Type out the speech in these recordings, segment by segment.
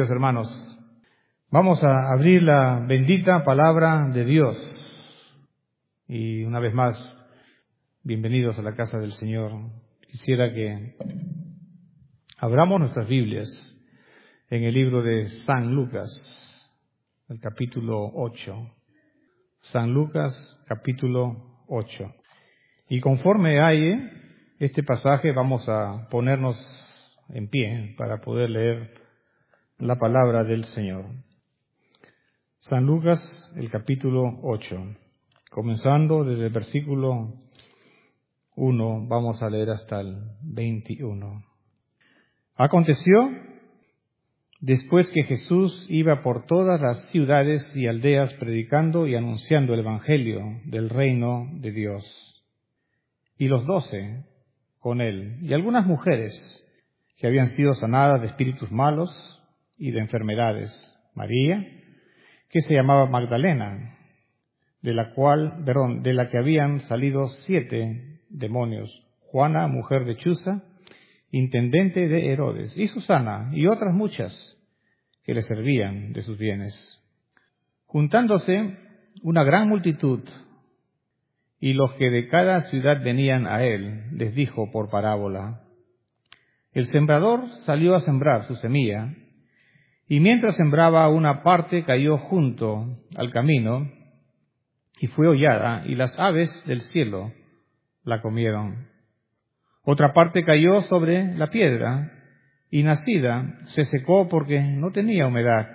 queridos hermanos. Vamos a abrir la bendita palabra de Dios. Y una vez más, bienvenidos a la casa del Señor. Quisiera que abramos nuestras Biblias en el libro de San Lucas, el capítulo 8. San Lucas, capítulo 8. Y conforme hay este pasaje, vamos a ponernos en pie para poder leer la palabra del Señor. San Lucas, el capítulo 8. Comenzando desde el versículo 1, vamos a leer hasta el 21. Aconteció, después que Jesús iba por todas las ciudades y aldeas predicando y anunciando el evangelio del reino de Dios, y los 12 con él, y algunas mujeres que habían sido sanadas de espíritus malos y de enfermedades, María, que se llamaba Magdalena, de la que habían salido 7 demonios, Juana, mujer de Chuza, intendente de Herodes, y Susana, y otras muchas que le servían de sus bienes. Juntándose una gran multitud, y los que de cada ciudad venían a él, les dijo por parábola: el sembrador salió a sembrar su semilla, y mientras sembraba, una parte cayó junto al camino, y fue hollada, y las aves del cielo la comieron. Otra parte cayó sobre la piedra, y nacida se secó porque no tenía humedad.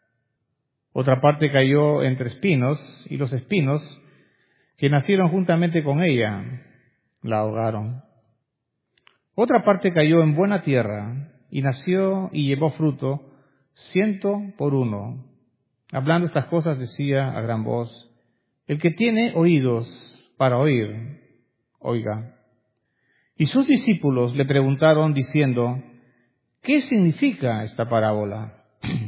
Otra parte cayó entre espinos, y los espinos que nacieron juntamente con ella la ahogaron. Otra parte cayó en buena tierra, y nació y llevó fruto 100 por 1. Hablando estas cosas decía a gran voz: el que tiene oídos para oír, oiga. Y sus discípulos le preguntaron diciendo: ¿qué significa esta parábola?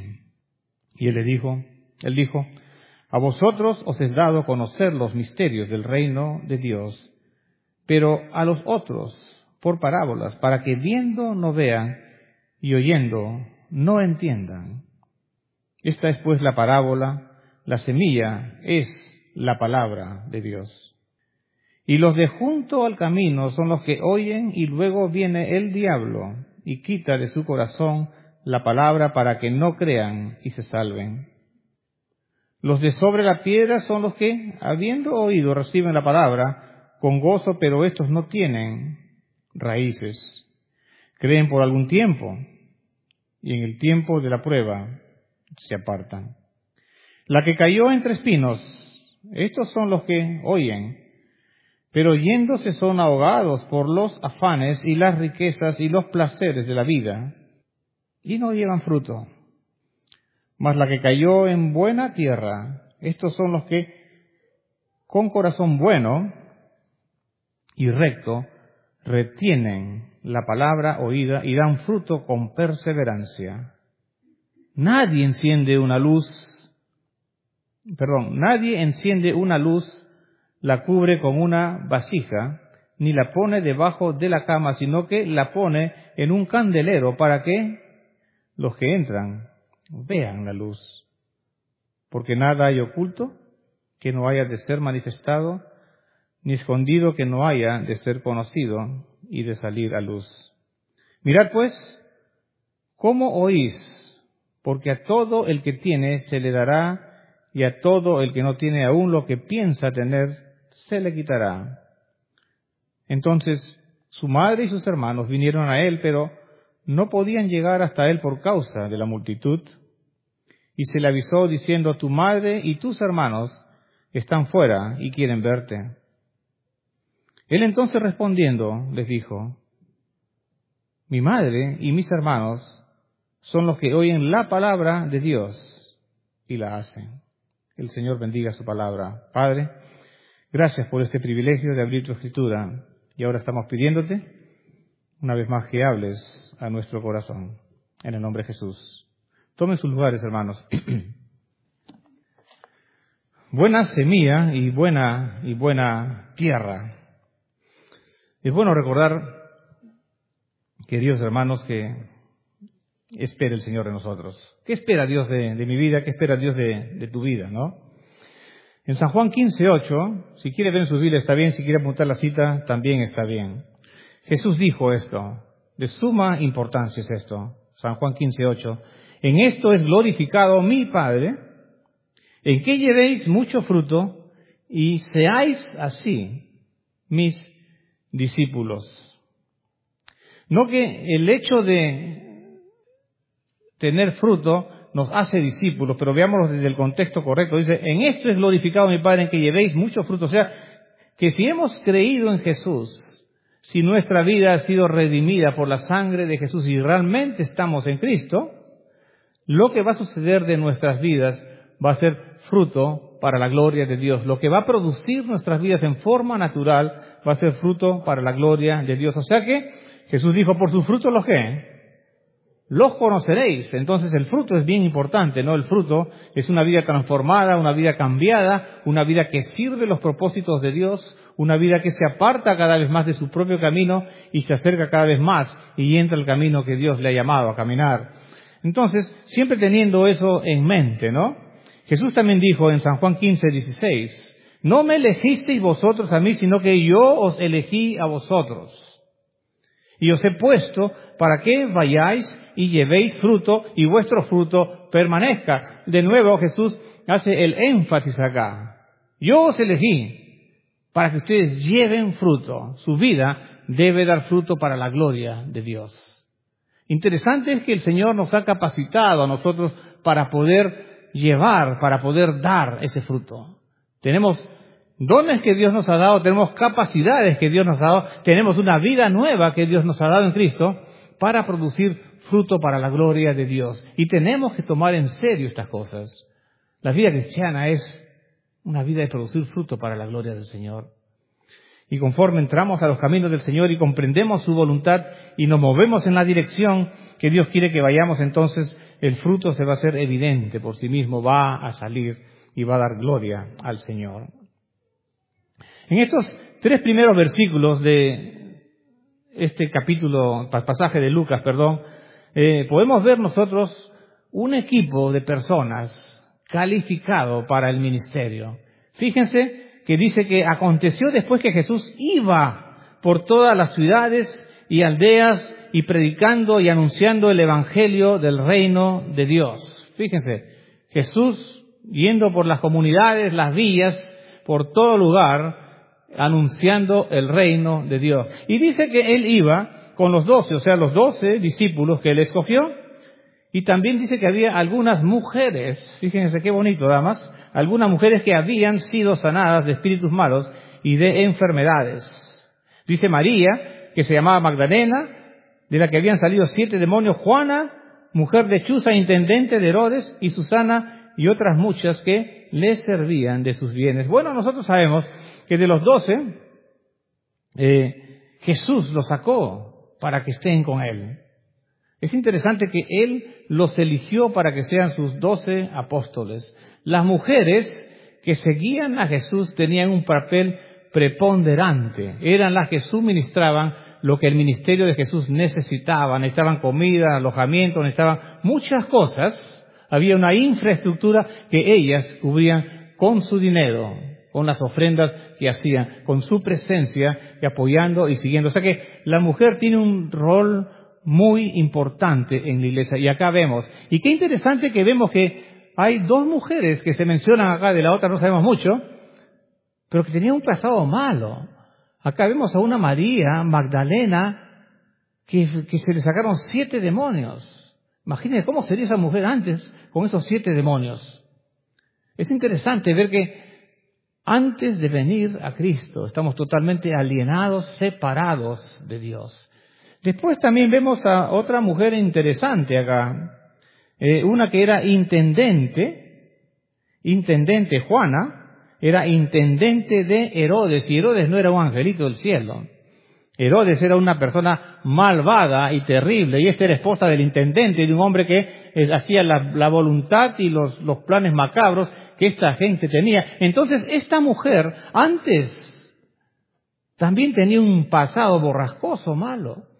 Y él dijo: a vosotros os es dado conocer los misterios del reino de Dios, pero a los otros por parábolas, para que viendo no vean y oyendo no entiendan. Esta es pues la parábola: la semilla es la palabra de Dios. Y los de junto al camino son los que oyen, y luego viene el diablo y quita de su corazón la palabra para que no crean y se salven. Los de sobre la piedra son los que, habiendo oído, reciben la palabra con gozo, pero estos no tienen raíces. Creen por algún tiempo, y en el tiempo de la prueba se apartan. La que cayó entre espinos, estos son los que oyen, pero yéndose son ahogados por los afanes y las riquezas y los placeres de la vida, y no llevan fruto. Mas la que cayó en buena tierra, estos son los que con corazón bueno y recto retienen la palabra oída y dan fruto con perseverancia. Nadie enciende una luz, la cubre con una vasija, ni la pone debajo de la cama, sino que la pone en un candelero para que los que entran vean la luz. Porque nada hay oculto que no haya de ser manifestado, ni escondido que no haya de ser conocido y de salir a luz. Mirad pues cómo oís, porque a todo el que tiene se le dará, y a todo el que no tiene aún lo que piensa tener, se le quitará. Entonces su madre y sus hermanos vinieron a él, pero no podían llegar hasta él por causa de la multitud. Y se le avisó diciendo: tu madre y tus hermanos están fuera y quieren verte. Él entonces respondiendo les dijo: mi madre y mis hermanos son los que oyen la palabra de Dios y la hacen. El Señor bendiga su palabra. Padre, gracias por este privilegio de abrir tu Escritura, y ahora estamos pidiéndote una vez más que hables a nuestro corazón. En el nombre de Jesús. Tomen sus lugares, hermanos. Buena semilla y buena tierra. Es bueno recordar, queridos hermanos, que espera el Señor de nosotros? ¿Qué espera Dios de mi vida? ¿Qué espera Dios de tu vida, no? En San Juan 15:8, si quiere ver en su Biblia está bien, si quiere apuntar la cita también está bien. Jesús dijo esto, de suma importancia es esto, San Juan 15:8. En esto es glorificado mi Padre, en que llevéis mucho fruto y seáis así mis discípulos. No que el hecho de tener fruto nos hace discípulos, pero veámoslo desde el contexto correcto. Dice, en esto es glorificado mi Padre, en que llevéis mucho fruto. O sea, que si hemos creído en Jesús, si nuestra vida ha sido redimida por la sangre de Jesús y realmente estamos en Cristo, lo que va a suceder de nuestras vidas va a ser fruto para la gloria de Dios. Lo que va a producir nuestras vidas en forma natural va a ser fruto para la gloria de Dios. O sea que Jesús dijo, por sus frutos los ¿qué? Los conoceréis. Entonces el fruto es bien importante, ¿no? El fruto es una vida transformada, una vida cambiada, una vida que sirve los propósitos de Dios, una vida que se aparta cada vez más de su propio camino y se acerca cada vez más y entra al camino que Dios le ha llamado a caminar. Entonces, siempre teniendo eso en mente, ¿no? Jesús también dijo en San Juan 15:16, no me elegisteis vosotros a mí, sino que yo os elegí a vosotros. Y os he puesto para que vayáis y llevéis fruto y vuestro fruto permanezca. De nuevo Jesús hace el énfasis acá. Yo os elegí para que ustedes lleven fruto. Su vida debe dar fruto para la gloria de Dios. Interesante es que el Señor nos ha capacitado a nosotros para poder llevar, para poder dar ese fruto. Tenemos dones que Dios nos ha dado, tenemos capacidades que Dios nos ha dado, tenemos una vida nueva que Dios nos ha dado en Cristo para producir fruto para la gloria de Dios. Y tenemos que tomar en serio estas cosas. La vida cristiana es una vida de producir fruto para la gloria del Señor. Y conforme entramos a los caminos del Señor y comprendemos su voluntad y nos movemos en la dirección que Dios quiere que vayamos, entonces el fruto se va a hacer evidente por sí mismo, va a salir y va a dar gloria al Señor. En estos 3 primeros versículos de este pasaje de Lucas, podemos ver nosotros un equipo de personas calificado para el ministerio. Fíjense que dice que aconteció después que Jesús iba por todas las ciudades y aldeas y predicando y anunciando el evangelio del reino de Dios. Fíjense, Jesús yendo por las comunidades, las villas, por todo lugar, anunciando el reino de Dios. Y dice que él iba con los 12, o sea, los 12 discípulos que él escogió. Y también dice que había algunas mujeres, fíjense qué bonito, damas, algunas mujeres que habían sido sanadas de espíritus malos y de enfermedades. Dice María, que se llamaba Magdalena, de la que habían salido 7 demonios, Juana, mujer de Chuza, intendente de Herodes, y Susana, y otras muchas que le servían de sus bienes. Bueno, nosotros sabemos que de los 12, Jesús los sacó para que estén con él. Es interesante que él los eligió para que sean sus 12 apóstoles. Las mujeres que seguían a Jesús tenían un papel preponderante. Eran las que suministraban lo que el ministerio de Jesús necesitaba. Necesitaban comida, alojamiento, necesitaban muchas cosas. Había una infraestructura que ellas cubrían con su dinero, con las ofrendas que hacían, con su presencia y apoyando y siguiendo. O sea que la mujer tiene un rol muy importante en la iglesia. Y acá vemos, y qué interesante que vemos que hay 2 mujeres que se mencionan acá, de la otra no sabemos mucho, pero que tenían un pasado malo. Acá vemos a una María Magdalena que se le sacaron 7 demonios. Imagínense cómo sería esa mujer antes con esos 7 demonios. Es interesante ver que antes de venir a Cristo estamos totalmente alienados, separados de Dios. Después también vemos a otra mujer interesante acá, una que era intendente, Juana, era intendente de Herodes, y Herodes no era un angelito del cielo. Herodes era una persona malvada y terrible, y esta era esposa del intendente, de un hombre que hacía la voluntad y los planes macabros que esta gente tenía. Entonces esta mujer antes también tenía un pasado borrascoso, malo.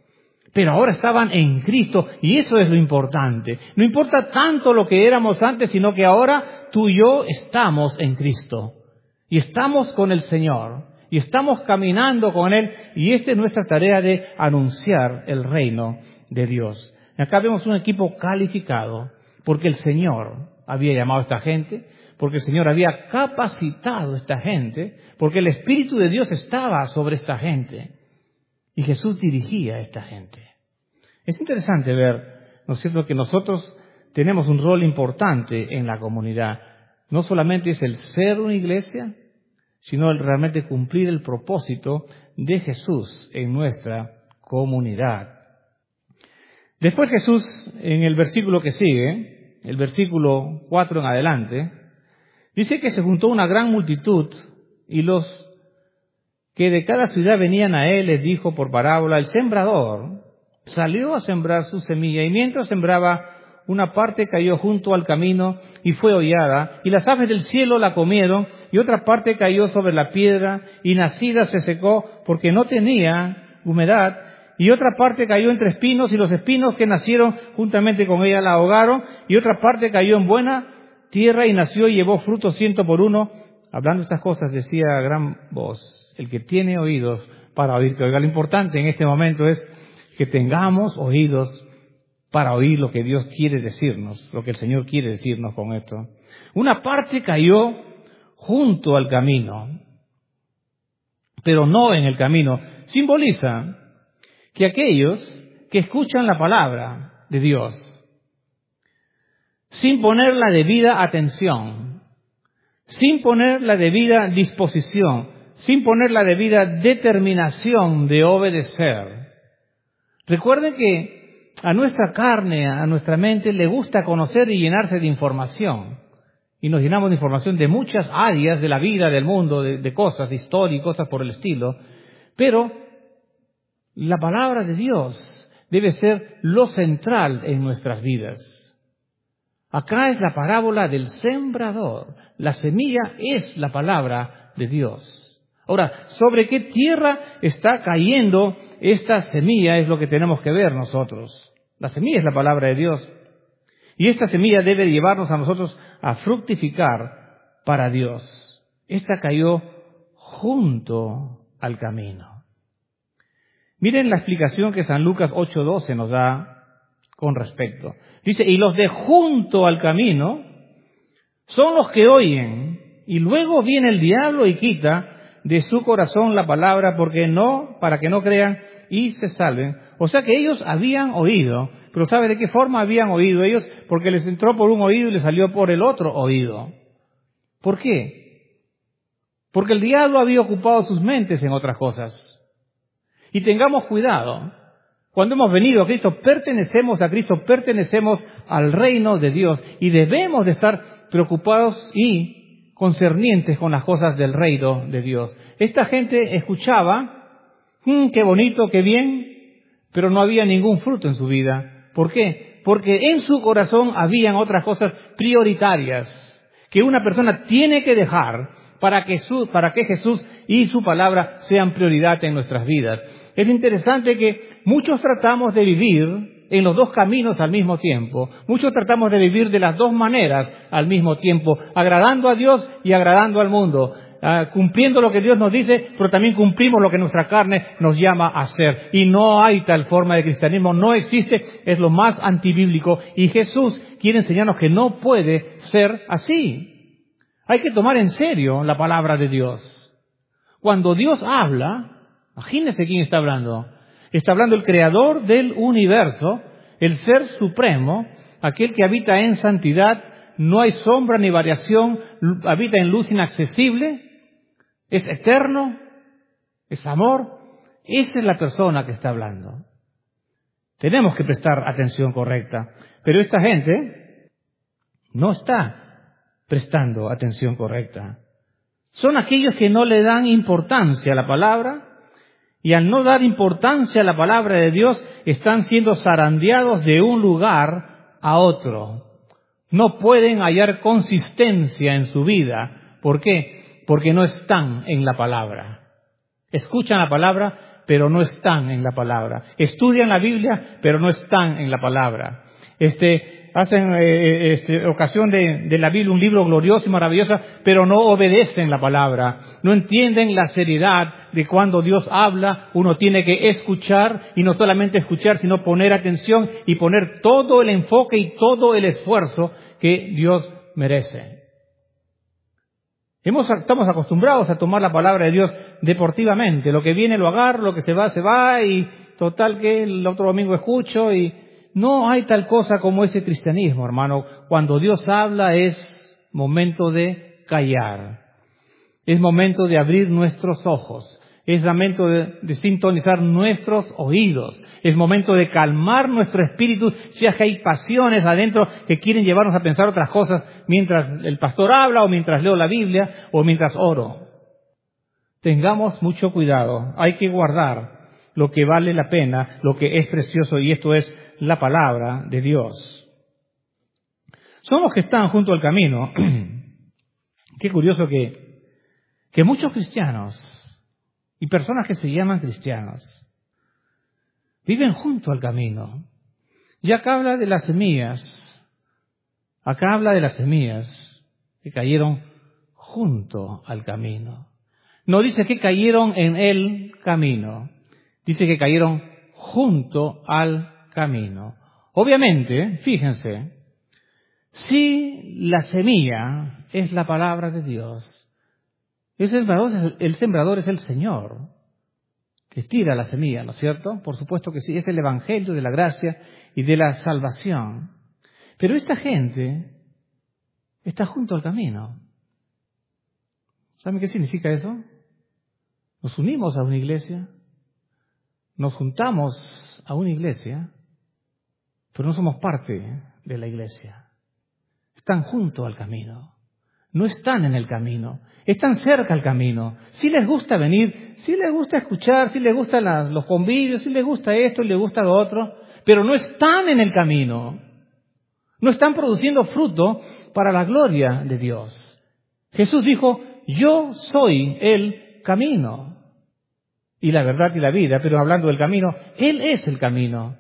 Pero ahora estaban en Cristo y eso es lo importante. No importa tanto lo que éramos antes, sino que ahora tú y yo estamos en Cristo. Y estamos con el Señor. Y estamos caminando con Él. Y esta es nuestra tarea de anunciar el reino de Dios. Acá vemos un equipo calificado porque el Señor había llamado a esta gente, porque el Señor había capacitado a esta gente, porque el Espíritu de Dios estaba sobre esta gente. Y Jesús dirigía a esta gente. Es interesante ver, ¿no es cierto?, que nosotros tenemos un rol importante en la comunidad. No solamente es el ser una iglesia, sino el realmente cumplir el propósito de Jesús en nuestra comunidad. Después Jesús, en el versículo que sigue, el versículo 4 en adelante, dice que se juntó una gran multitud y los que de cada ciudad venían a él les dijo por parábola: el sembrador salió a sembrar su semilla y mientras sembraba, una parte cayó junto al camino y fue hollada, y las aves del cielo la comieron, y otra parte cayó sobre la piedra y nacida se secó porque no tenía humedad, y otra parte cayó entre espinos y los espinos que nacieron juntamente con ella la ahogaron, y otra parte cayó en buena tierra y nació y llevó fruto 100 por uno. Hablando estas cosas decía a gran voz: el que tiene oídos para oír, que oiga. Lo importante en este momento es que tengamos oídos para oír lo que Dios quiere decirnos, lo que el Señor quiere decirnos con esto. Una parte cayó junto al camino, pero no en el camino. Simboliza que aquellos que escuchan la palabra de Dios sin poner la debida atención, sin poner la debida disposición, sin poner la debida determinación de obedecer. Recuerden que a nuestra carne, a nuestra mente, le gusta conocer y llenarse de información. Y nos llenamos de información de muchas áreas de la vida, del mundo, de cosas, de historia y cosas por el estilo. Pero la palabra de Dios debe ser lo central en nuestras vidas. Acá es la parábola del sembrador. La semilla es la palabra de Dios. Ahora, ¿sobre qué tierra está cayendo esta semilla? Es lo que tenemos que ver nosotros. La semilla es la palabra de Dios. Y esta semilla debe llevarnos a nosotros a fructificar para Dios. Esta cayó junto al camino. Miren la explicación que San Lucas 8:12 nos da con respecto. Dice: y los de junto al camino son los que oyen, y luego viene el diablo y quita de su corazón la palabra para que no crean y se salven. O sea que ellos habían oído, pero ¿sabe de qué forma habían oído ellos? Porque les entró por un oído y les salió por el otro oído. ¿Por qué? Porque el diablo había ocupado sus mentes en otras cosas. Y tengamos cuidado. Cuando hemos venido a Cristo, pertenecemos a Cristo, pertenecemos al reino de Dios y debemos de estar preocupados y concernientes con las cosas del reino de Dios. Esta gente escuchaba, qué bonito, qué bien, pero no había ningún fruto en su vida. ¿Por qué? Porque en su corazón habían otras cosas prioritarias que una persona tiene que dejar para que Jesús y su palabra sean prioridad en nuestras vidas. Es interesante que muchos tratamos de vivir en los dos caminos al mismo tiempo. Muchos tratamos de vivir de las dos maneras al mismo tiempo, agradando a Dios y agradando al mundo. Cumpliendo lo que Dios nos dice, pero también cumplimos lo que nuestra carne nos llama a hacer. Y no hay tal forma de cristianismo, no existe, es lo más antibíblico. Y Jesús quiere enseñarnos que no puede ser así. Hay que tomar en serio la palabra de Dios. Cuando Dios habla, imagínense quién está hablando. Está hablando el creador del universo, el ser supremo, aquel que habita en santidad, no hay sombra ni variación, habita en luz inaccesible. Es eterno, es amor. Esa es la persona que está hablando. Tenemos que prestar atención correcta. Pero esta gente no está prestando atención correcta. Son aquellos que no le dan importancia a la palabra y al no dar importancia a la palabra de Dios están siendo zarandeados de un lugar a otro. No pueden hallar consistencia en su vida. ¿Por qué? Porque no están en la palabra. Escuchan la palabra, pero no están en la palabra. Estudian la Biblia, pero no están en la palabra. Hacen ocasión de la Biblia un libro glorioso y maravilloso, pero no obedecen la palabra. No entienden la seriedad de cuando Dios habla. Uno tiene que escuchar, y no solamente escuchar, sino poner atención y poner todo el enfoque y todo el esfuerzo que Dios merece. Estamos acostumbrados a tomar la palabra de Dios deportivamente. Lo que viene lo agarro, lo que se va, y total que el otro domingo escucho, y no hay tal cosa como ese cristianismo, hermano. Cuando Dios habla es momento de callar. Es momento de abrir nuestros ojos. Es momento de sintonizar nuestros oídos. Es momento de calmar nuestro espíritu, si es que hay pasiones adentro que quieren llevarnos a pensar otras cosas mientras el pastor habla, o mientras leo la Biblia, o mientras oro. Tengamos mucho cuidado. Hay que guardar lo que vale la pena, lo que es precioso, y esto es la palabra de Dios. Son los que están junto al camino. Qué curioso que muchos cristianos y personas que se llaman cristianos viven junto al camino. Y acá habla de las semillas. Acá habla de las semillas que cayeron junto al camino. No dice que cayeron en el camino. Dice que cayeron junto al camino. Obviamente, fíjense, si la semilla es la palabra de Dios, el sembrador es el Señor, que tira la semilla, ¿no es cierto? Por supuesto que sí, es el evangelio de la gracia y de la salvación. Pero esta gente está junto al camino. ¿Saben qué significa eso? Nos unimos a una iglesia, nos juntamos a una iglesia, pero no somos parte de la iglesia. Están junto al camino. No están en el camino, están cerca al camino. Si les gusta venir, si les gusta escuchar, si les gustan los convivios, si les gusta esto y les gusta lo otro, pero no están en el camino. No están produciendo fruto para la gloria de Dios. Jesús dijo, yo soy el camino y la verdad y la vida, pero hablando del camino, Él es el camino.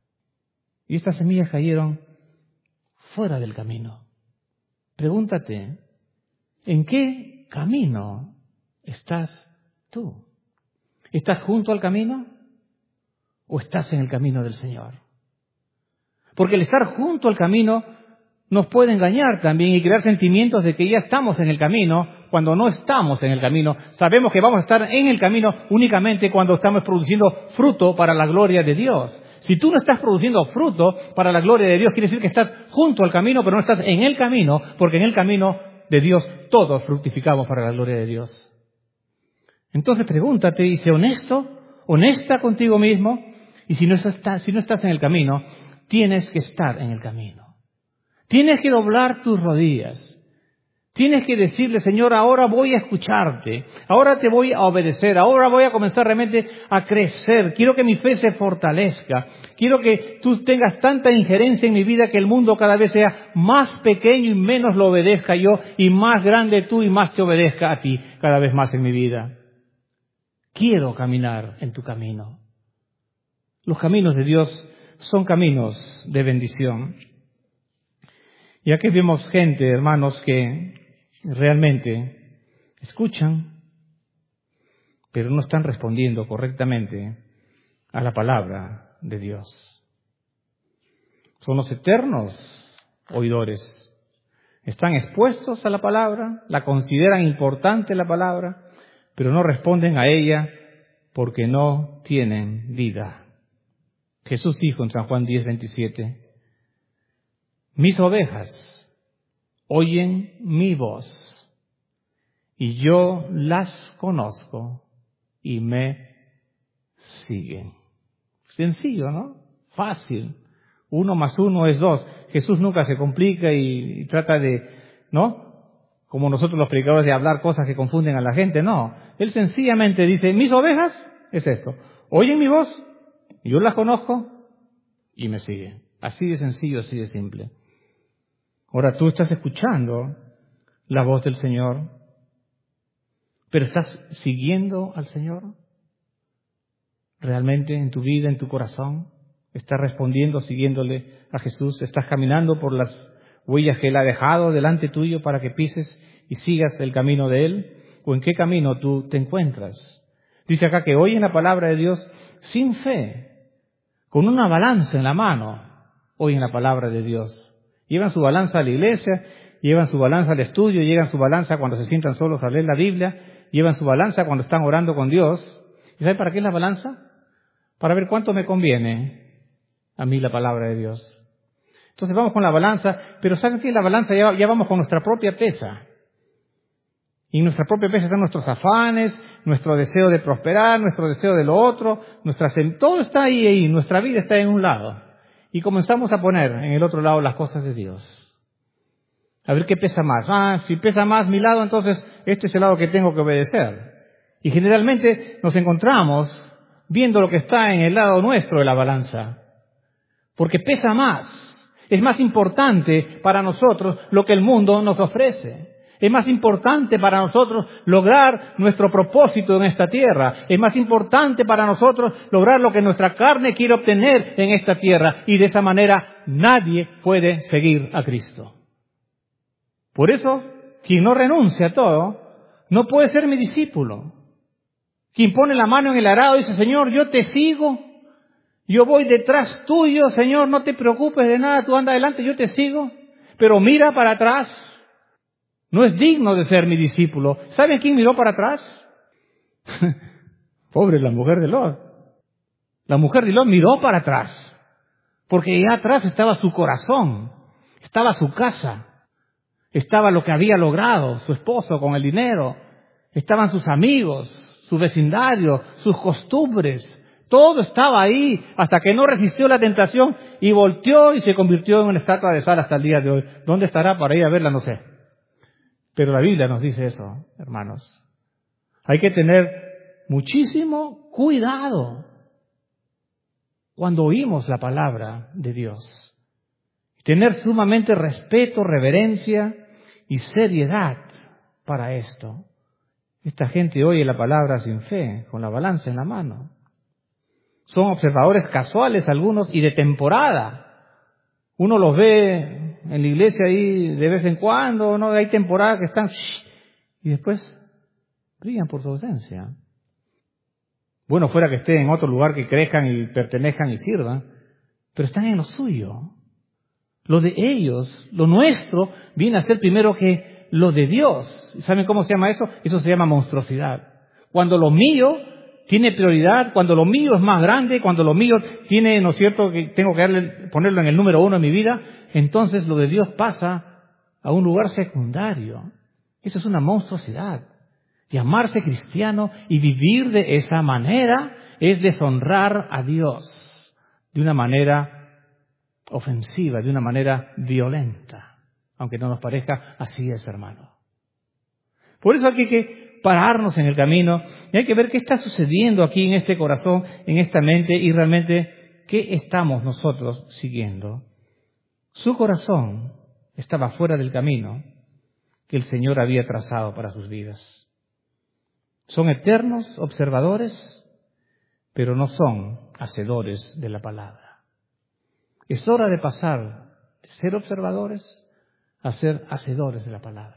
Y estas semillas cayeron fuera del camino. Pregúntate, ¿en qué camino estás tú? ¿Estás junto al camino o estás en el camino del Señor? Porque el estar junto al camino nos puede engañar también y crear sentimientos de que ya estamos en el camino cuando no estamos en el camino. Sabemos que vamos a estar en el camino únicamente cuando estamos produciendo fruto para la gloria de Dios. Si tú no estás produciendo fruto para la gloria de Dios, quiere decir que estás junto al camino, pero no estás en el camino, porque en el camino de Dios todos fructificamos para la gloria de Dios. Entonces pregúntate y sé honesta contigo mismo, y si no estás en el camino, tienes que estar en el camino. Tienes que doblar tus rodillas. Tienes que decirle, Señor, ahora voy a escucharte, ahora te voy a obedecer, ahora voy a comenzar realmente a crecer. Quiero que mi fe se fortalezca. Quiero que tú tengas tanta injerencia en mi vida que el mundo cada vez sea más pequeño y menos lo obedezca yo, y más grande tú y más te obedezca a ti cada vez más en mi vida. Quiero caminar en tu camino. Los caminos de Dios son caminos de bendición. Y aquí vemos gente, hermanos, que realmente escuchan, pero no están respondiendo correctamente a la palabra de Dios. Son los eternos oidores. Están expuestos a la palabra, la consideran importante la palabra, pero no responden a ella porque no tienen vida. Jesús dijo en San Juan 10:27, mis ovejas oyen mi voz, y yo las conozco y me siguen. Sencillo, ¿no? Fácil. 1 más 1 es 2. Jesús nunca se complica y trata de, ¿no? Como nosotros los predicadores, de hablar cosas que confunden a la gente. No. Él sencillamente dice, mis ovejas es esto. Oyen mi voz, yo las conozco y me siguen. Así de sencillo, así de simple. Ahora tú estás escuchando la voz del Señor, pero ¿estás siguiendo al Señor? realmente en tu vida, en tu corazón? ¿Estás respondiendo, siguiéndole a Jesús? ¿Estás caminando por las huellas que Él ha dejado delante tuyo para que pises y sigas el camino de Él? ¿O en qué camino tú te encuentras? Dice acá que oyen la palabra de Dios sin fe, con una balanza en la mano, oyen la palabra de Dios. Llevan su balanza a la iglesia, llevan su balanza al estudio, llevan su balanza cuando se sientan solos a leer la Biblia, llevan su balanza cuando están orando con Dios. ¿Y saben para qué es la balanza? Para ver cuánto me conviene a mí la palabra de Dios. Entonces vamos con la balanza, pero ¿saben qué? La balanza ya vamos con nuestra propia pesa. Y en nuestra propia pesa están nuestros afanes, nuestro deseo de prosperar, nuestro deseo de lo otro, todo está ahí, nuestra vida está en un lado. Y comenzamos a poner en el otro lado las cosas de Dios. A ver qué pesa más. Si pesa más mi lado, entonces este es el lado que tengo que obedecer. Y generalmente nos encontramos viendo lo que está en el lado nuestro de la balanza. Porque pesa más. Es más importante para nosotros lo que el mundo nos ofrece. Es más importante para nosotros lograr nuestro propósito en esta tierra. Es más importante para nosotros lograr lo que nuestra carne quiere obtener en esta tierra. Y de esa manera nadie puede seguir a Cristo. Por eso, quien no renuncia a todo, no puede ser mi discípulo. Quien pone la mano en el arado y dice, Señor, yo te sigo. Yo voy detrás tuyo, Señor, no te preocupes de nada, tú anda adelante, yo te sigo. Pero mira para atrás. No es digno de ser mi discípulo. ¿Saben quién miró para atrás? Pobre la mujer de Lot. La mujer de Lot miró para atrás. Porque allá atrás estaba su corazón. Estaba su casa. Estaba lo que había logrado su esposo con el dinero. Estaban sus amigos, su vecindario, sus costumbres. Todo estaba ahí hasta que no resistió la tentación y volteó y se convirtió en una estatua de sal hasta el día de hoy. ¿Dónde estará para ir a verla? No sé. Pero la Biblia nos dice eso, hermanos. Hay que tener muchísimo cuidado cuando oímos la palabra de Dios. Tener sumamente respeto, reverencia y seriedad para esto. Esta gente oye la palabra sin fe, con la balanza en la mano. Son observadores casuales algunos y de temporada. Uno los ve en la iglesia ahí de vez en cuando, ¿no? Hay temporadas que están y después brillan por su ausencia. Bueno, fuera que estén en otro lugar que crezcan y pertenezcan y sirvan, pero están en lo suyo. Lo de ellos, lo nuestro, viene a ser primero que lo de Dios. ¿Saben cómo se llama eso? Eso se llama monstruosidad. Cuando lo mío tiene prioridad, cuando lo mío es más grande, cuando lo mío tiene, ¿no es cierto?, que tengo que ponerlo en el número 1 en mi vida, entonces lo de Dios pasa a un lugar secundario. Eso es una monstruosidad. Llamarse cristiano y vivir de esa manera es deshonrar a Dios de una manera ofensiva, de una manera violenta. Aunque no nos parezca, así es, hermano. Por eso aquí hay que pararnos en el camino y hay que ver qué está sucediendo aquí en este corazón, en esta mente y realmente qué estamos nosotros siguiendo. Su corazón estaba fuera del camino que el Señor había trazado para sus vidas. Son eternos observadores, pero no son hacedores de la palabra. Es hora de pasar de ser observadores a ser hacedores de la palabra.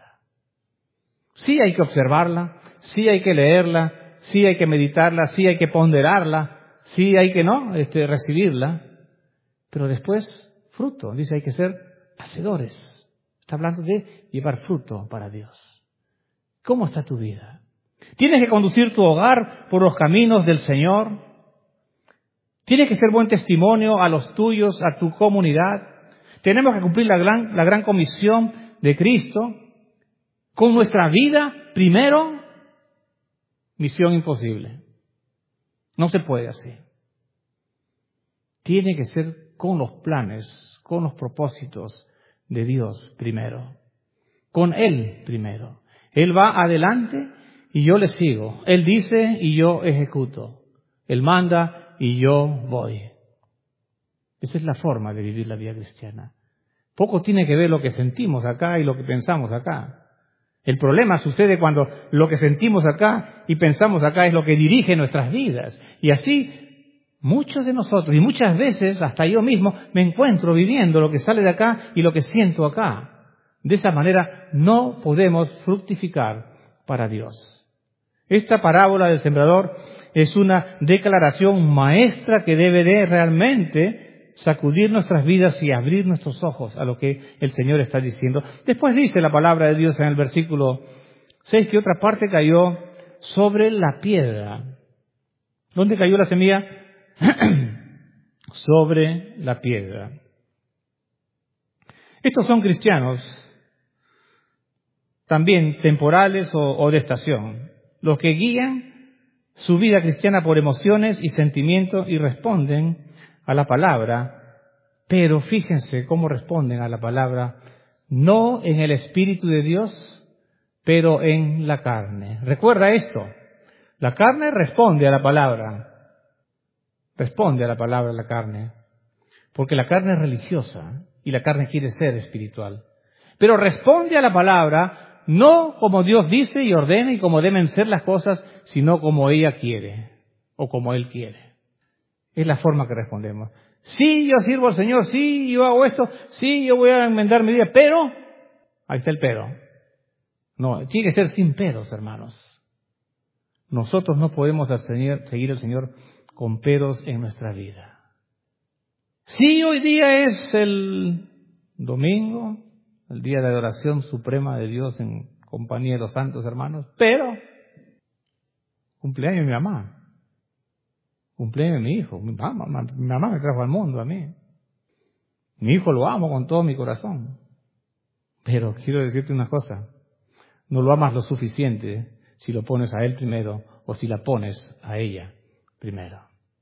Sí hay que observarla, sí hay que leerla, sí hay que meditarla, sí hay que ponderarla, sí hay que recibirla, pero después fruto. Dice hay que ser hacedores. Está hablando de llevar fruto para Dios. ¿Cómo está tu vida? ¿Tienes que conducir tu hogar por los caminos del Señor? ¿Tienes que ser buen testimonio a los tuyos, a tu comunidad? Tenemos que cumplir la gran comisión de Cristo. Con nuestra vida, primero, misión imposible. No se puede así. Tiene que ser con los planes, con los propósitos de Dios primero. Con Él primero. Él va adelante y yo le sigo. Él dice y yo ejecuto. Él manda y yo voy. Esa es la forma de vivir la vida cristiana. Poco tiene que ver lo que sentimos acá y lo que pensamos acá. El problema sucede cuando lo que sentimos acá y pensamos acá es lo que dirige nuestras vidas. Y así Muchos de nosotros, y muchas veces, hasta yo mismo, me encuentro viviendo lo que sale de acá y lo que siento acá. De esa manera no podemos fructificar para Dios. Esta parábola del sembrador es una declaración maestra que debe de realmente sacudir nuestras vidas y abrir nuestros ojos a lo que el Señor está diciendo. Después dice la palabra de Dios en el versículo 6 que otra parte cayó sobre la piedra. ¿Dónde cayó la semilla? Sobre la piedra. Estos son cristianos, también temporales o de estación, los que guían su vida cristiana por emociones y sentimientos y responden a la palabra, pero fíjense cómo responden a la palabra, no en el Espíritu de Dios, pero en la carne. Recuerda esto, la carne responde a la palabra. Responde a la palabra la carne, porque la carne es religiosa y la carne quiere ser espiritual. Pero responde a la palabra no como Dios dice y ordena y como deben ser las cosas, sino como ella quiere o como Él quiere. Es la forma que respondemos. Sí, yo sirvo al Señor, sí, yo hago esto, sí, yo voy a enmendar mi vida, pero, ahí está el pero. No, tiene que ser sin peros, hermanos. Nosotros no podemos seguir al Señor con peros en nuestra vida. Sí, hoy día es el domingo, el día de adoración suprema de Dios en compañía de los santos hermanos, pero cumpleaños de mi mamá, cumpleaños de mi hijo, mi mamá me trajo al mundo a mí. Mi hijo lo amo con todo mi corazón, pero quiero decirte una cosa, no lo amas lo suficiente si lo pones a él primero o si la pones a ella primero.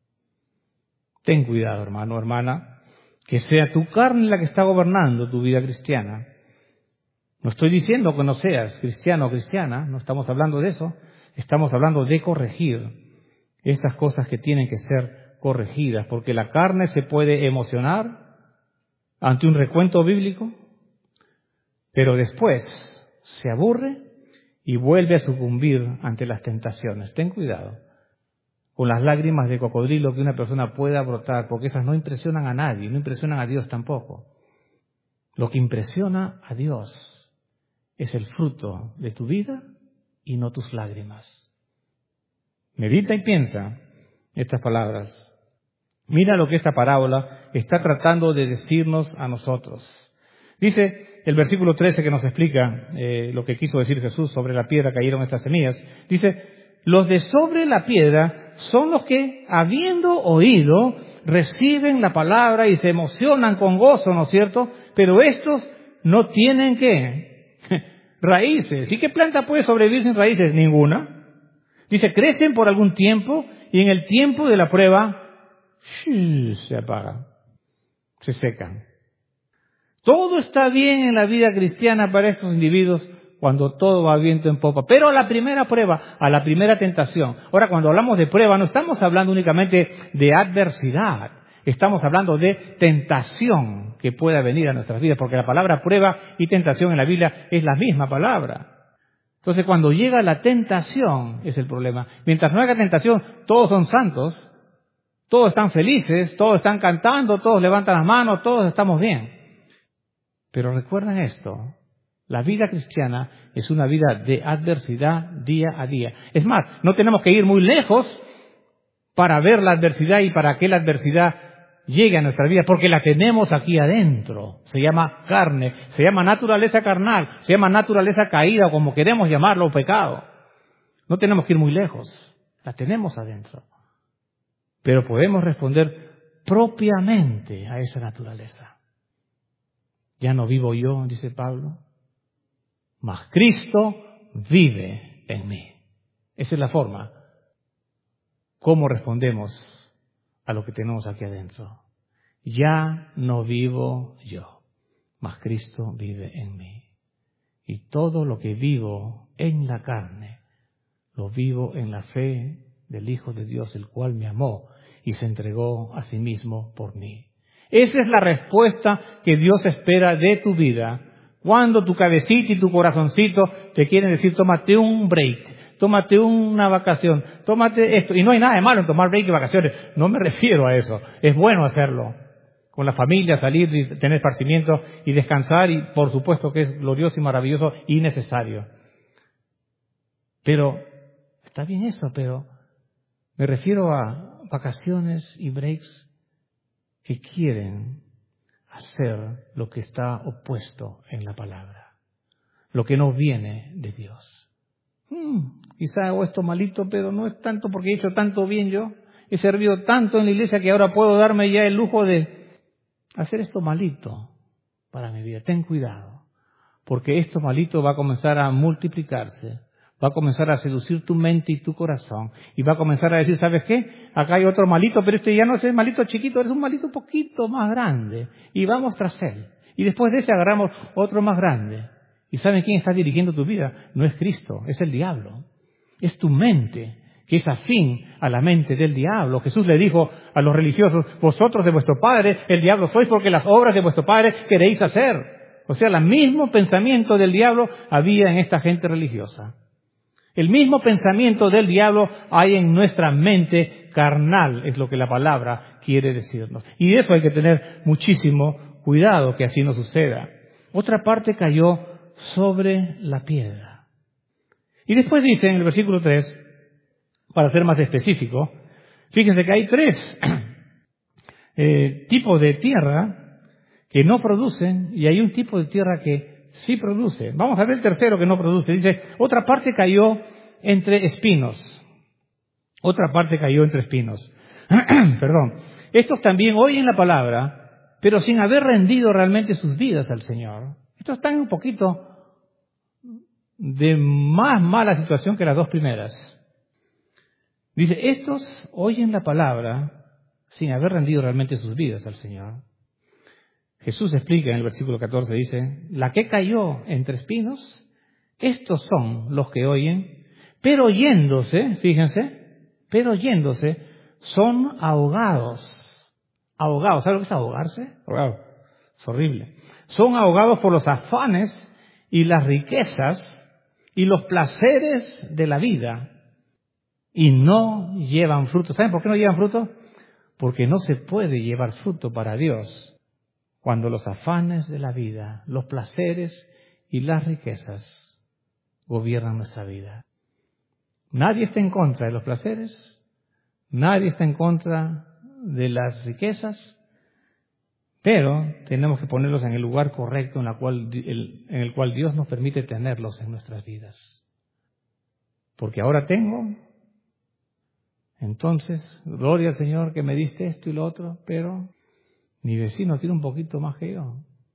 Ten cuidado, hermano, hermana, que sea tu carne la que está gobernando tu vida cristiana. No estoy diciendo que no seas cristiano o cristiana, no estamos hablando de eso, estamos hablando de corregir esas cosas que tienen que ser corregidas, porque la carne se puede emocionar ante un recuento bíblico, pero después se aburre y vuelve a sucumbir ante las tentaciones. Ten cuidado con las lágrimas de cocodrilo que una persona pueda brotar, porque esas no impresionan a nadie, no impresionan a Dios tampoco. Lo que impresiona a Dios es el fruto de tu vida y no tus lágrimas. Medita y piensa estas palabras. Mira lo que esta parábola está tratando de decirnos a nosotros. Dice el versículo 13 que nos explica lo que quiso decir Jesús: sobre la piedra cayeron estas semillas. Dice, los de sobre la piedra son los que, habiendo oído, reciben la palabra y se emocionan con gozo, ¿no es cierto? Pero estos no tienen, ¿qué? Raíces. ¿Y qué planta puede sobrevivir sin raíces? Ninguna. Dice, crecen por algún tiempo y en el tiempo de la prueba se apagan, se secan. Todo está bien en la vida cristiana para estos individuos cuando todo va viento en popa. Pero a la primera prueba, a la primera tentación. Ahora, cuando hablamos de prueba, no estamos hablando únicamente de adversidad. Estamos hablando de tentación que pueda venir a nuestras vidas, porque la palabra prueba y tentación en la Biblia es la misma palabra. Entonces, cuando llega la tentación, es el problema. Mientras no haya tentación, todos son santos, todos están felices, todos están cantando, todos levantan las manos, todos estamos bien. Pero recuerden esto, la vida cristiana es una vida de adversidad día a día. Es más, no tenemos que ir muy lejos para ver la adversidad y para que la adversidad llegue a nuestra vida, porque la tenemos aquí adentro. Se llama carne, se llama naturaleza carnal, se llama naturaleza caída, o como queremos llamarlo, o pecado. No tenemos que ir muy lejos, la tenemos adentro. Pero podemos responder propiamente a esa naturaleza. Ya no vivo yo, dice Pablo, mas Cristo vive en mí. Esa es la forma cómo respondemos a lo que tenemos aquí adentro. Ya no vivo yo, mas Cristo vive en mí. Y todo lo que vivo en la carne, lo vivo en la fe del Hijo de Dios, el cual me amó y se entregó a sí mismo por mí. Esa es la respuesta que Dios espera de tu vida. Cuando tu cabecita y tu corazoncito te quieren decir, tómate un break, tómate una vacación, tómate esto. Y no hay nada de malo en tomar break y vacaciones. No me refiero a eso. Es bueno hacerlo. Con la familia, salir y tener esparcimiento y descansar. Y por supuesto que es glorioso y maravilloso y necesario. Pero, está bien eso, pero me refiero a vacaciones y breaks que quieren hacer lo que está opuesto en la palabra, lo que no viene de Dios. Quizá hago esto malito, pero no es tanto porque he hecho tanto bien yo, he servido tanto en la iglesia que ahora puedo darme ya el lujo de hacer esto malito para mi vida. Ten cuidado, porque esto malito va a comenzar a multiplicarse, va a comenzar a seducir tu mente y tu corazón. Y va a comenzar a decir, ¿sabes qué? Acá hay otro malito, pero este ya no es el malito chiquito, es un malito un poquito más grande. Y vamos tras él. Y después de ese agarramos otro más grande. ¿Y saben quién está dirigiendo tu vida? No es Cristo, es el diablo. Es tu mente, que es afín a la mente del diablo. Jesús le dijo a los religiosos, vosotros de vuestro padre, el diablo sois porque las obras de vuestro padre queréis hacer. O sea, el mismo pensamiento del diablo había en esta gente religiosa. El mismo pensamiento del diablo hay en nuestra mente carnal, es lo que la palabra quiere decirnos. Y de eso hay que tener muchísimo cuidado que así no suceda. Otra parte cayó sobre la piedra. Y después dice en el versículo 3, para ser más específico, fíjense que hay 3 tipos de tierra que no producen y hay un tipo de tierra que sí produce. Vamos a ver el tercero que no produce. Dice, otra parte cayó entre espinos. Otra parte cayó entre espinos. Perdón. Estos también oyen la palabra, pero sin haber rendido realmente sus vidas al Señor. Estos están un poquito de más mala situación que las 2 primeras. Dice, estos oyen la palabra sin haber rendido realmente sus vidas al Señor. Jesús explica en el versículo 14, dice, la que cayó entre espinos, estos son los que oyen, pero yéndose, fíjense, pero yéndose, son ahogados. Ahogados, ¿sabe lo que es ahogarse? Ahogado. Es horrible. Son ahogados por los afanes y las riquezas y los placeres de la vida y no llevan fruto. ¿Saben por qué no llevan fruto? Porque no se puede llevar fruto para Dios cuando los afanes de la vida, los placeres y las riquezas gobiernan nuestra vida. Nadie está en contra de los placeres, nadie está en contra de las riquezas, pero tenemos que ponerlos en el lugar correcto en el cual Dios nos permite tenerlos en nuestras vidas. Porque ahora tengo, entonces, gloria al Señor que me diste esto y lo otro, pero mi vecino tiene un poquito más que yo.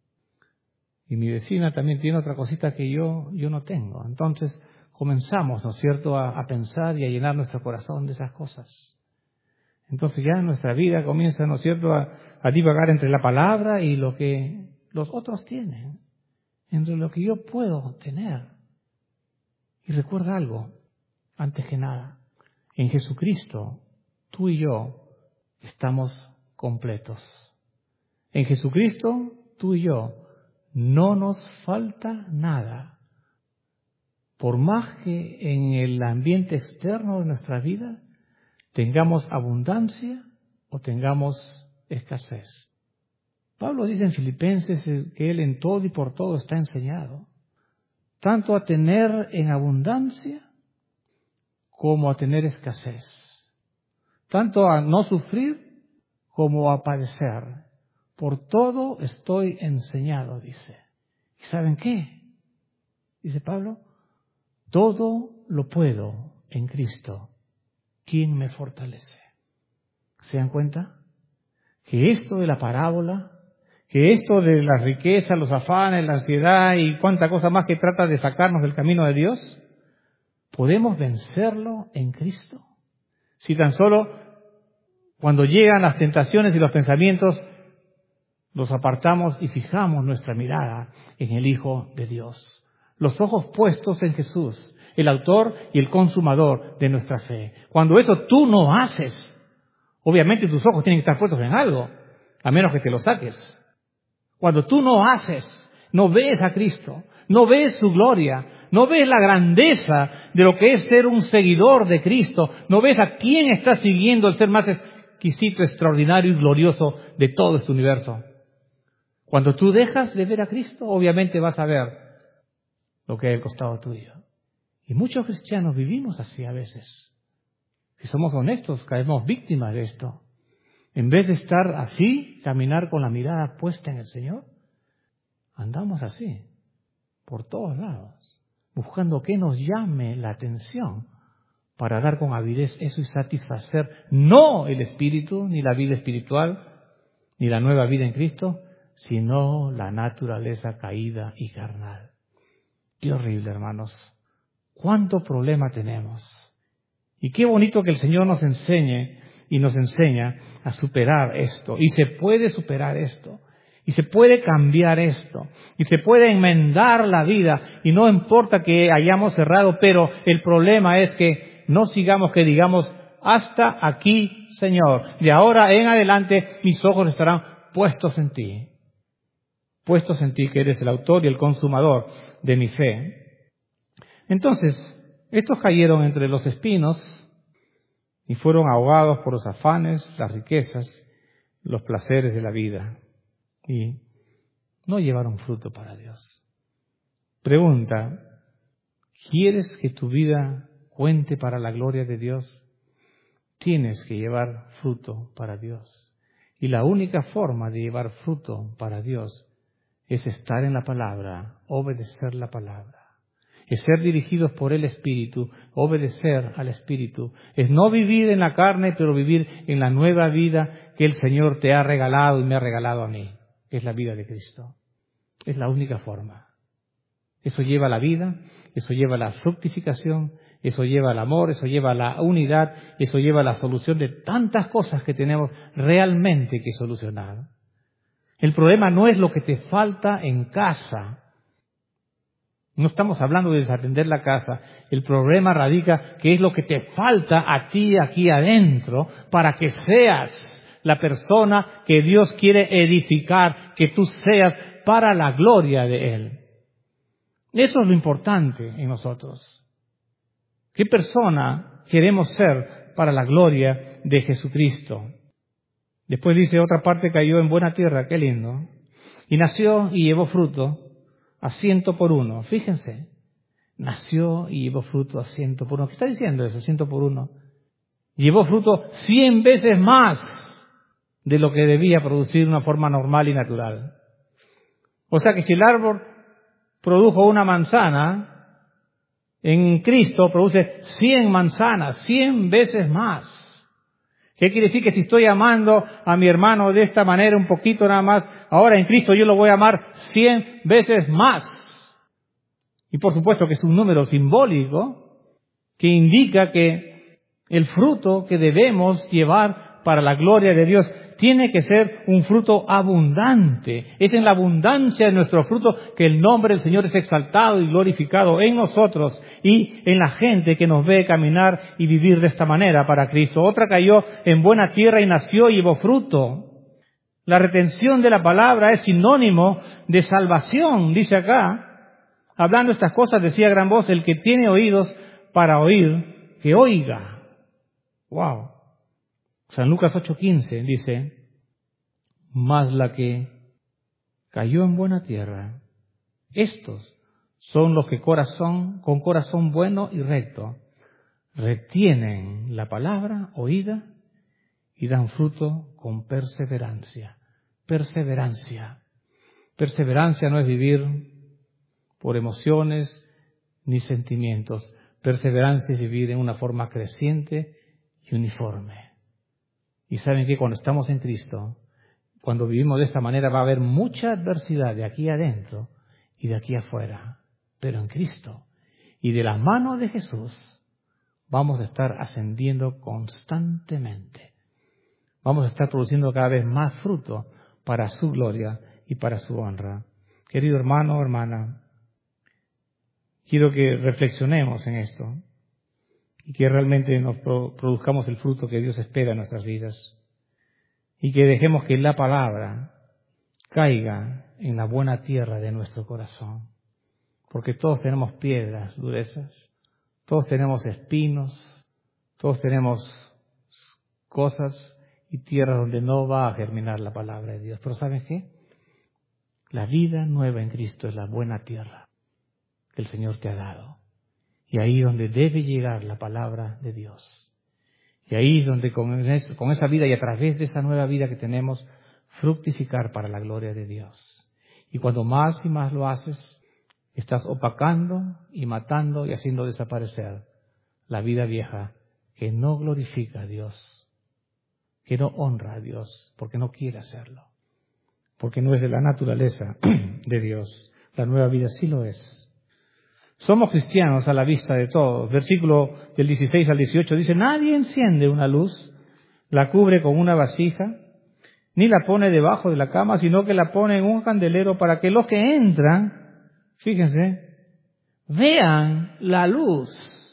Y mi vecina también tiene otra cosita que yo no tengo. Entonces comenzamos, ¿no es cierto?, a pensar y a llenar nuestro corazón de esas cosas. Entonces ya nuestra vida comienza, ¿no es cierto?, a divagar entre la palabra y lo que los otros tienen, entre lo que yo puedo tener. Y recuerda algo, antes que nada, en Jesucristo, tú y yo estamos completos. En Jesucristo, tú y yo, no nos falta nada. Por más que en el ambiente externo de nuestra vida tengamos abundancia o tengamos escasez. Pablo dice en Filipenses que él en todo y por todo está enseñado, tanto a tener en abundancia como a tener escasez, tanto a no sufrir como a padecer. Por todo estoy enseñado, dice. ¿Y saben qué? Dice Pablo, todo lo puedo en Cristo, quien me fortalece. ¿Se dan cuenta? Que esto de la parábola, que esto de la riqueza, los afanes, la ansiedad y cuánta cosa más que trata de sacarnos del camino de Dios, podemos vencerlo en Cristo. Si tan solo cuando llegan las tentaciones y los pensamientos, los apartamos y fijamos nuestra mirada en el Hijo de Dios. Los ojos puestos en Jesús, el autor y el consumador de nuestra fe. Cuando eso tú no haces, obviamente tus ojos tienen que estar puestos en algo, a menos que te lo saques. Cuando tú no haces, no ves a Cristo, No ves su gloria. No ves la grandeza de lo que es ser un seguidor de Cristo. No ves a quién está siguiendo el ser más exquisito, extraordinario y glorioso de todo este universo. Cuando tú dejas de ver a Cristo, obviamente vas a ver lo que hay al costado tuyo. Y muchos cristianos vivimos así a veces. Si somos honestos, caemos víctimas de esto. En vez de estar así, caminar con la mirada puesta en el Señor, andamos así, por todos lados, buscando que nos llame la atención para dar con avidez eso y satisfacer no el espíritu, ni la vida espiritual, ni la nueva vida en Cristo, sino la naturaleza caída y carnal. Qué horrible, hermanos. Cuánto problema tenemos. Y qué bonito que el Señor nos enseñe y nos enseña a superar esto. Y se puede superar esto. Y se puede cambiar esto. Y se puede enmendar la vida. Y no importa que hayamos cerrado, pero el problema es que no sigamos, que digamos, hasta aquí, Señor. De ahora en adelante mis ojos estarán puestos en ti. Puestos en ti, que eres el autor y el consumador de mi fe. Entonces, estos cayeron entre los espinos y fueron ahogados por los afanes, las riquezas, los placeres de la vida. Y no llevaron fruto para Dios. Pregunta, ¿quieres que tu vida cuente para la gloria de Dios? Tienes que llevar fruto para Dios. Y la única forma de llevar fruto para Dios es estar en la palabra, obedecer la palabra. Es ser dirigidos por el Espíritu, obedecer al Espíritu. Es no vivir en la carne, pero vivir en la nueva vida que el Señor te ha regalado y me ha regalado a mí. Es la vida de Cristo. Es la única forma. Eso lleva a la vida, eso lleva a la fructificación, eso lleva al amor, eso lleva a la unidad, eso lleva a la solución de tantas cosas que tenemos realmente que solucionar. El problema no es lo que te falta en casa. No estamos hablando de desatender la casa. El problema radica que es lo que te falta a ti aquí adentro para que seas la persona que Dios quiere edificar, que tú seas para la gloria de Él. Eso es lo importante en nosotros. ¿Qué persona queremos ser para la gloria de Jesucristo? Después dice, otra parte cayó en buena tierra, qué lindo, y nació y llevó fruto a 100 por 1. Fíjense, nació y llevó fruto a 100 por 1. ¿Qué está diciendo eso? 100 por 1. Llevó fruto 100 veces más de lo que debía producir de una forma normal y natural. O sea que si el árbol produjo una manzana, en Cristo produce 100 manzanas, 100 veces más. ¿Qué quiere decir? Que si estoy amando a mi hermano de esta manera, un poquito nada más, ahora en Cristo yo lo voy a amar 100 veces más. Y por supuesto que es un número simbólico que indica que el fruto que debemos llevar para la gloria de Dios tiene que ser un fruto abundante. Es en la abundancia de nuestro fruto que el nombre del Señor es exaltado y glorificado en nosotros y en la gente que nos ve caminar y vivir de esta manera para Cristo. Otra cayó en buena tierra y nació y llevó fruto. La retención de la palabra es sinónimo de salvación, dice acá. Hablando estas cosas, decía a gran voz, el que tiene oídos para oír, que oiga. ¡Wow! San Lucas 8:15 dice, mas la que cayó en buena tierra, estos son los que con corazón bueno y recto, retienen la palabra oída y dan fruto con perseverancia. Perseverancia. Perseverancia no es vivir por emociones ni sentimientos. Perseverancia es vivir en una forma creciente y uniforme. Y saben que cuando estamos en Cristo, cuando vivimos de esta manera va a haber mucha adversidad de aquí adentro y de aquí afuera. Pero en Cristo y de la mano de Jesús vamos a estar ascendiendo constantemente. Vamos a estar produciendo cada vez más fruto para su gloria y para su honra. Querido hermano o hermana, quiero que reflexionemos en esto y que realmente nos produzcamos el fruto que Dios espera en nuestras vidas y que dejemos que la palabra caiga en la buena tierra de nuestro corazón. porque todos tenemos piedras, durezas, todos tenemos espinos, todos tenemos cosas y tierras donde no va a germinar la palabra de Dios. Pero ¿saben qué? La vida nueva en Cristo es la buena tierra que el Señor te ha dado. Y ahí es donde debe llegar la palabra de Dios. Y ahí es donde con esa vida y a través de esa nueva vida que tenemos, fructificar para la gloria de Dios. Y cuando más y más lo haces, estás opacando y matando y haciendo desaparecer la vida vieja que no glorifica a Dios, que no honra a Dios, porque no quiere hacerlo, porque no es de la naturaleza de Dios. La nueva vida sí lo es. Somos cristianos a la vista de todos. Versículo del 16 al 18 dice, nadie enciende una luz, la cubre con una vasija, ni la pone debajo de la cama, sino que la pone en un candelero para que los que entran, fíjense, vean la luz.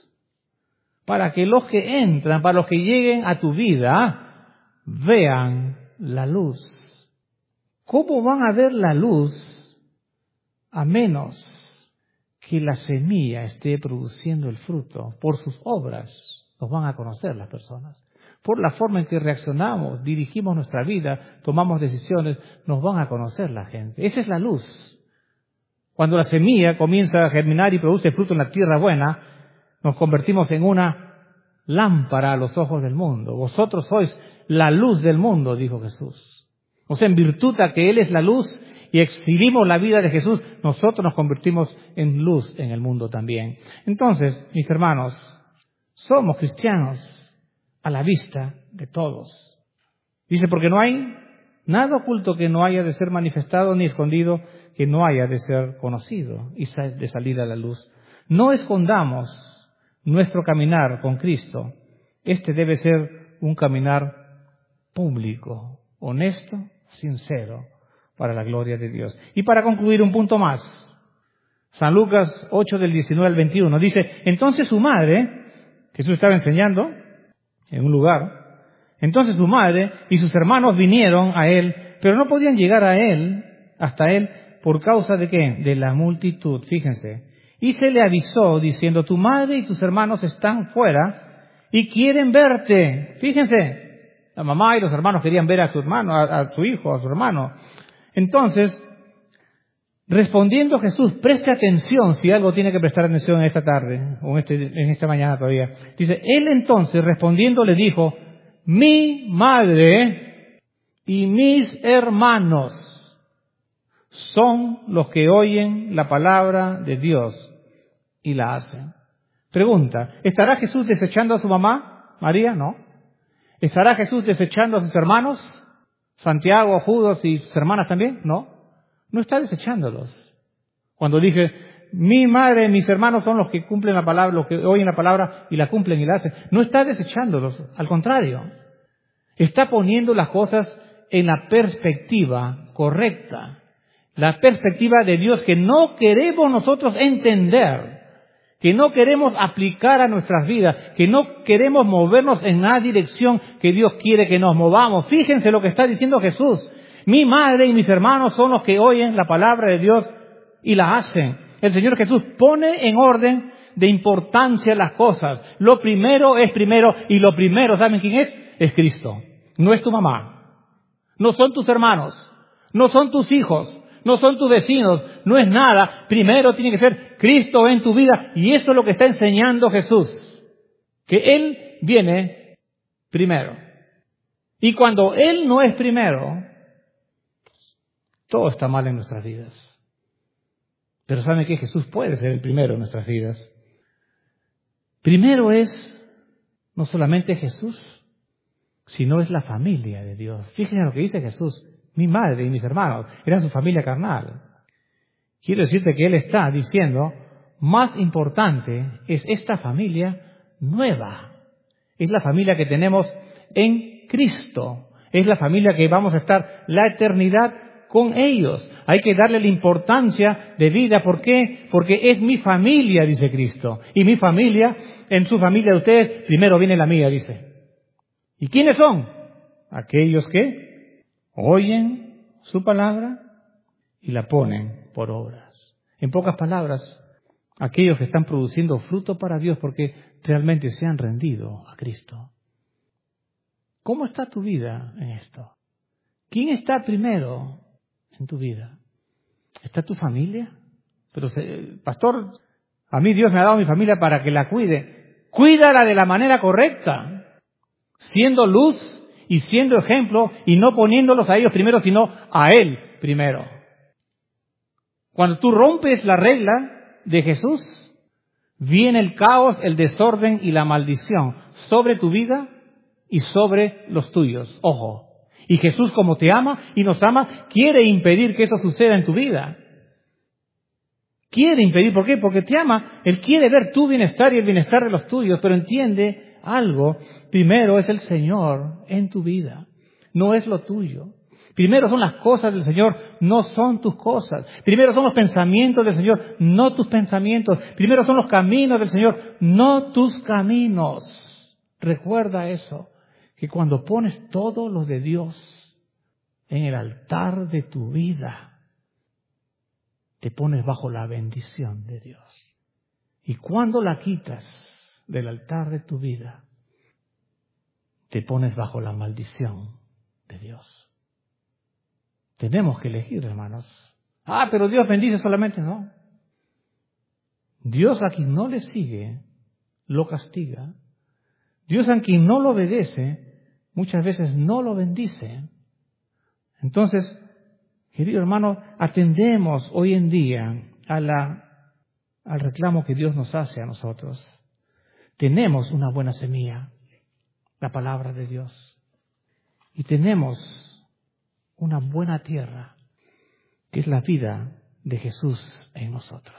Para que los que entran, para los que lleguen a tu vida, vean la luz. ¿Cómo van a ver la luz a menos que la semilla esté produciendo el fruto? Por sus obras nos van a conocer las personas. Por la forma en que reaccionamos, dirigimos nuestra vida, tomamos decisiones, nos van a conocer la gente. Esa es la luz. Cuando la semilla comienza a germinar y produce fruto en la tierra buena, nos convertimos en una lámpara a los ojos del mundo. Vosotros sois la luz del mundo, dijo Jesús. O sea, en virtud de que Él es la luz y exhibimos la vida de Jesús, nosotros nos convertimos en luz en el mundo también. Entonces, mis hermanos, somos cristianos a la vista de todos. Dice, porque no hay nada oculto que no haya de ser manifestado, ni escondido que no haya de ser conocido y de salir a la luz. No escondamos nuestro caminar con Cristo. Este debe ser un caminar público, honesto, sincero, para la gloria de Dios. Y para concluir, un punto más. San Lucas 8 del 19 al 21 dice, entonces su madre, Jesús estaba enseñando en un lugar, entonces su madre y sus hermanos vinieron a él, pero no podían llegar a él, hasta él, por causa de ¿qué? De la multitud, fíjense. Y se le avisó diciendo, tu madre y tus hermanos están fuera y quieren verte. Fíjense, la mamá y los hermanos querían ver a su hermano, a su hijo, a su hermano. Entonces, respondiendo Jesús, preste atención si algo tiene que prestar atención en esta tarde, o en esta mañana todavía. Dice, él entonces respondiendo le dijo, mi madre y mis hermanos son los que oyen la palabra de Dios y la hacen. Pregunta, ¿estará Jesús desechando a su mamá, María? No. ¿Estará Jesús desechando a sus hermanos, Santiago, Judas y sus hermanas también? No. No está desechándolos. Cuando dije, mi madre y mis hermanos son los que cumplen la palabra, los que oyen la palabra y la cumplen y la hacen. No está desechándolos, al contrario. Está poniendo las cosas en la perspectiva correcta. La perspectiva de Dios que no queremos nosotros entender, que no queremos aplicar a nuestras vidas, que no queremos movernos en la dirección que Dios quiere que nos movamos. Fíjense lo que está diciendo Jesús. Mi madre y mis hermanos son los que oyen la palabra de Dios y la hacen. El Señor Jesús pone en orden de importancia las cosas. Lo primero es primero, y lo primero, ¿saben quién es? Es Cristo. No es tu mamá. No son tus hermanos. No son tus hijos. No son tus vecinos. No es nada. Primero tiene que ser Cristo en tu vida. Y eso es lo que está enseñando Jesús. Que Él viene primero. Y cuando Él no es primero, todo está mal en nuestras vidas. Pero ¿saben qué? Jesús puede ser el primero en nuestras vidas. Primero es no solamente Jesús, sino es la familia de Dios. Fíjense lo que dice Jesús. Mi madre y mis hermanos eran su familia carnal. Quiero decirte que Él está diciendo, más importante es esta familia nueva. Es la familia que tenemos en Cristo. Es la familia que vamos a estar la eternidad con ellos. Hay que darle la importancia de vida. ¿Por qué? Porque es mi familia, dice Cristo. Y mi familia, en su familia de ustedes, primero viene la mía, dice. ¿Y quiénes son? Aquellos que oyen su palabra y la ponen por obras. En pocas palabras, aquellos que están produciendo fruto para Dios porque realmente se han rendido a Cristo. ¿Cómo está tu vida en esto? ¿Quién está primero en tu vida? ¿Está tu familia? Pero, pastor, a mí Dios me ha dado mi familia para que la cuide. Cuídala de la manera correcta, siendo luz y siendo ejemplo y no poniéndolos a ellos primero, sino a Él primero. Cuando tú rompes la regla de Jesús, viene el caos, el desorden y la maldición sobre tu vida y sobre los tuyos. Ojo. Y Jesús, como te ama y nos ama, quiere impedir que eso suceda en tu vida. Quiere impedir, ¿por qué? Porque te ama. Él quiere ver tu bienestar y el bienestar de los tuyos, pero entiende algo. Primero es el Señor en tu vida, no es lo tuyo. Primero son las cosas del Señor, no son tus cosas. Primero son los pensamientos del Señor, no tus pensamientos. Primero son los caminos del Señor, no tus caminos. Recuerda eso, que cuando pones todo lo de Dios en el altar de tu vida, te pones bajo la bendición de Dios. Y cuando la quitas del altar de tu vida, te pones bajo la maldición de Dios. Tenemos que elegir, hermanos. Pero Dios bendice solamente, no. Dios a quien no le sigue, lo castiga. Dios a quien no lo obedece, muchas veces no lo bendice. Entonces, querido hermano, atendemos hoy en día al reclamo que Dios nos hace a nosotros. Tenemos una buena semilla, la palabra de Dios. Y tenemos una buena tierra, que es la vida de Jesús en nosotros.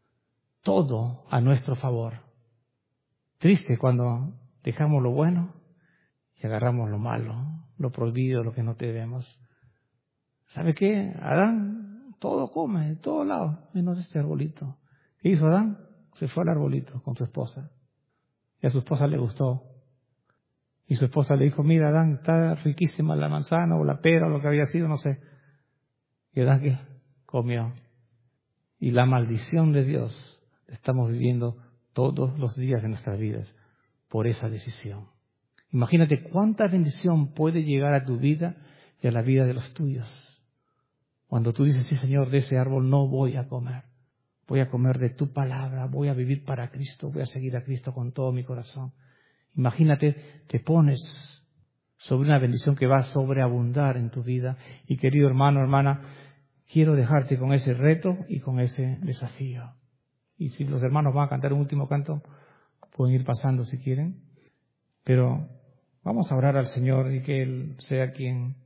Todo a nuestro favor. Triste cuando dejamos lo bueno y agarramos lo malo, lo prohibido, lo que no debemos. ¿Sabe qué? Adán todo come, de todos lados, menos este arbolito. ¿Qué hizo Adán? Se fue al arbolito con su esposa. Y a su esposa le gustó. Y su esposa le dijo, mira Adán, está riquísima la manzana o la pera o lo que había sido, no sé. Y Adán que comió. Y la maldición de Dios la estamos viviendo todos los días de nuestras vidas por esa decisión. Imagínate cuánta bendición puede llegar a tu vida y a la vida de los tuyos. Cuando tú dices, sí Señor, de ese árbol no voy a comer. Voy a comer de tu palabra, voy a vivir para Cristo, voy a seguir a Cristo con todo mi corazón. Imagínate, te pones sobre una bendición que va a sobreabundar en tu vida. Y querido hermano, hermana, quiero dejarte con ese reto y con ese desafío. Y si los hermanos van a cantar un último canto, pueden ir pasando si quieren. Pero vamos a orar al Señor y que Él sea quien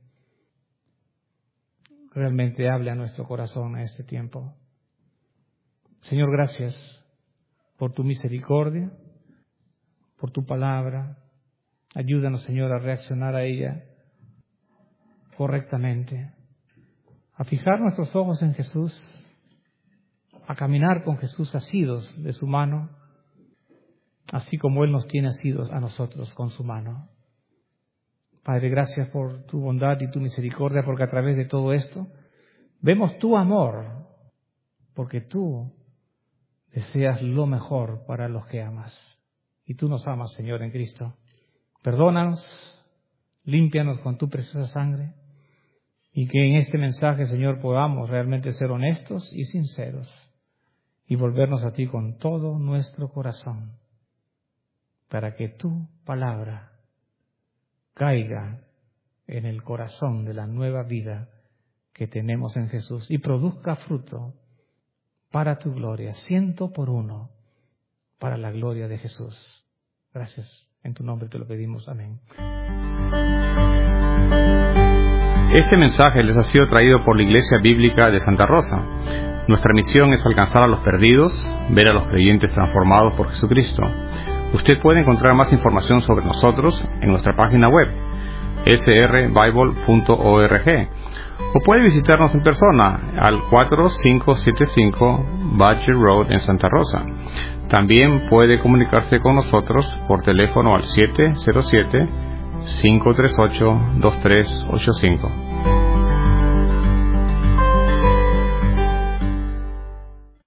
realmente hable a nuestro corazón en este tiempo. Señor, gracias por tu misericordia, por tu palabra. Ayúdanos, Señor, a reaccionar a ella correctamente, a fijar nuestros ojos en Jesús, a caminar con Jesús asidos de su mano, así como Él nos tiene asidos a nosotros con su mano. Padre, gracias por tu bondad y tu misericordia, porque a través de todo esto vemos tu amor, porque tú deseas lo mejor para los que amas. Y tú nos amas, Señor, en Cristo. Perdónanos, límpianos con tu preciosa sangre, y que en este mensaje, Señor, podamos realmente ser honestos y sinceros, y volvernos a ti con todo nuestro corazón, para que tu palabra caiga en el corazón de la nueva vida que tenemos en Jesús y produzca fruto para tu gloria, 100%, para la gloria de Jesús. Gracias. En tu nombre te lo pedimos. Amén. Este mensaje les ha sido traído por la Iglesia Bíblica de Santa Rosa. Nuestra misión es alcanzar a los perdidos, ver a los creyentes transformados por Jesucristo. Usted puede encontrar más información sobre nosotros en nuestra página web, srbible.org, o puede visitarnos en persona al 4575 Badger Road en Santa Rosa. También puede comunicarse con nosotros por teléfono al 707-538-2385.